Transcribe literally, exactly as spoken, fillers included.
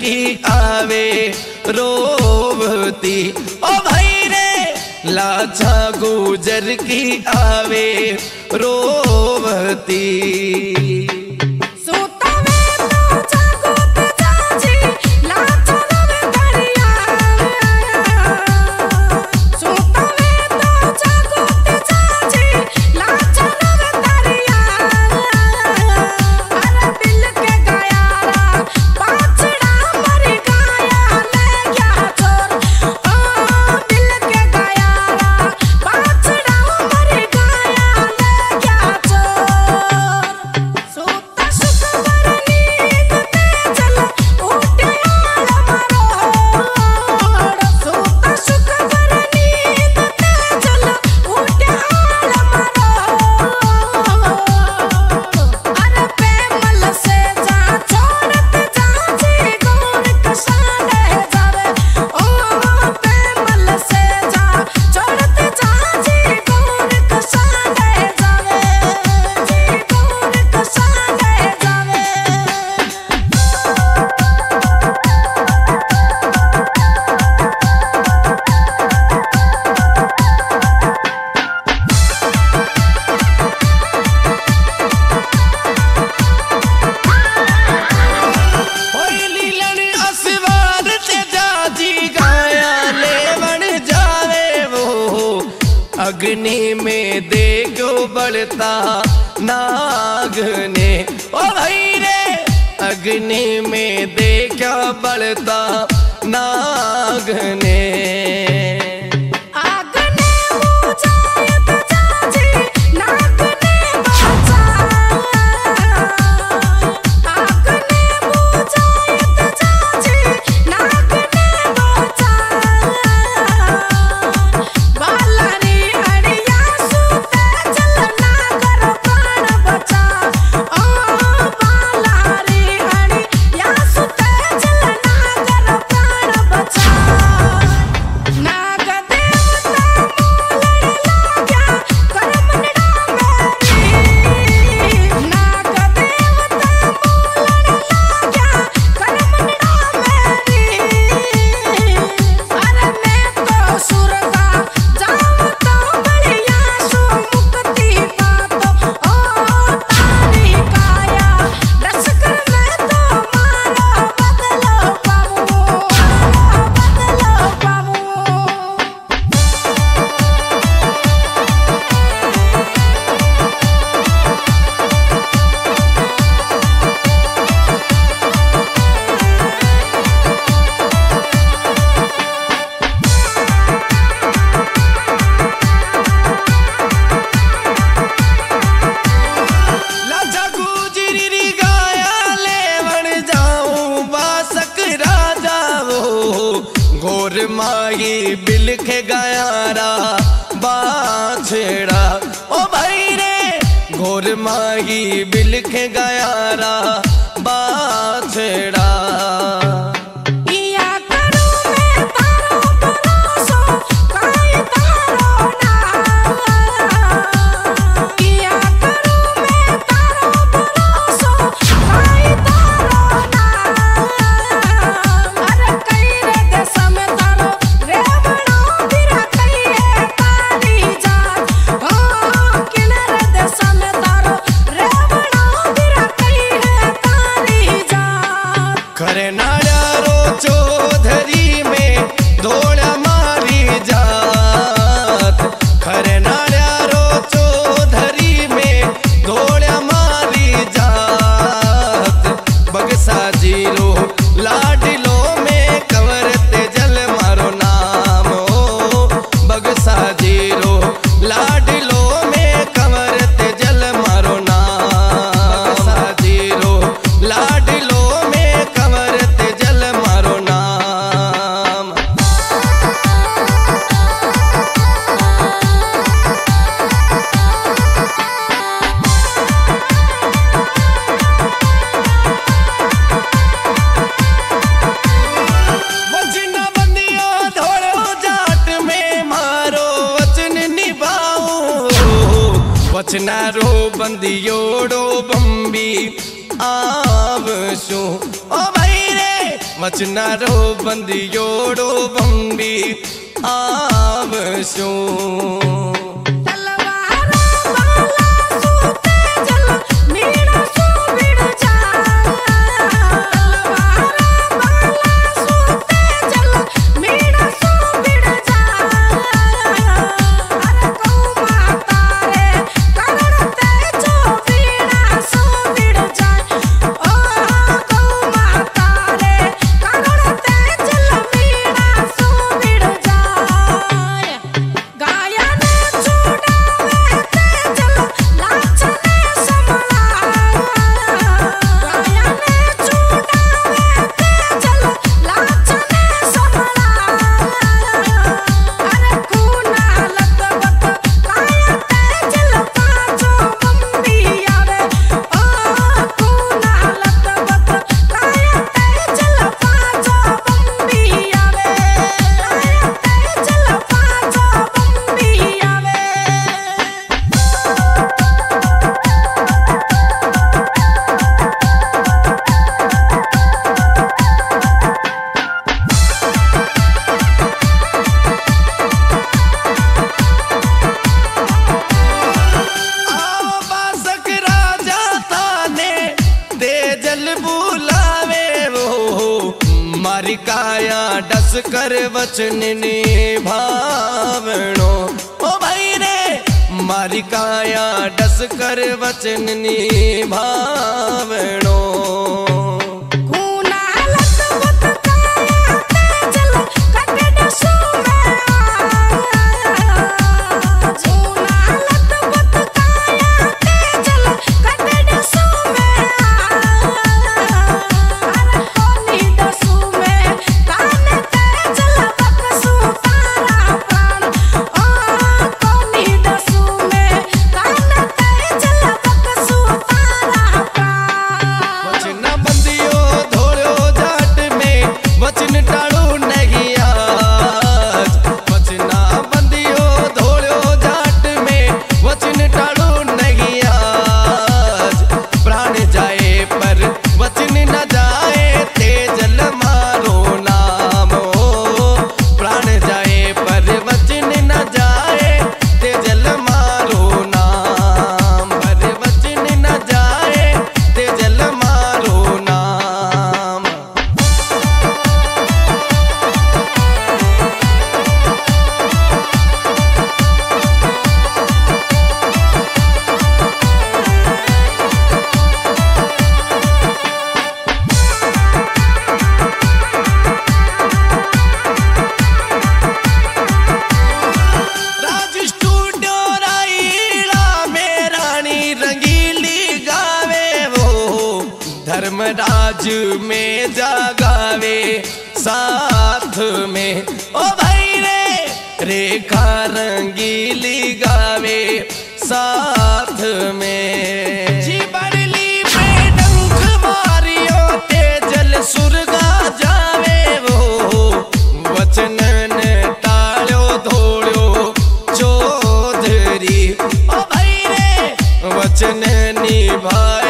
की आवे रोवती। ओ भाई रे लाछा गुजर की आवे रोवती। अग्नि में देखो बढ़ता नाग ने। ओ भाई रे अग्नि में देखा बढ़ता नाग ने। घोर माही बिलख गयारा बाछड़ा। ओ भाई रे घोर माही बिलख गयारा बाछड़ा। खरे नाड़ो चौधरी में धोड़ा मारी जात। खरे नाड़ो चौधरी में धोड़ा मारी जात। बगसा जीरो लाडलो में कवरते जल मारो नाम हो। बगसा जीरो लाडलो में कवरते जल मारो नाम। बगसा जीरो लाडलो वचनारो बंदियोड़ो बम्बी आवशो। ओ भाई रे वचनारो बंदियोड़ो बंबी आवशो मारी काया डस कर वचन निभावणो ओ भाई रे मारी काया डस कर वचन निभावणो धर्मराज में जगावे साथ में ओ भाई रे रेखा रंगीली गावे साथ में जी बड़ली पे डंक मारियो तेजल सुरगा जावे वो वचन ने टाळ्यो धोळ्यो चौधरी ओ भाई रे वचन निभाए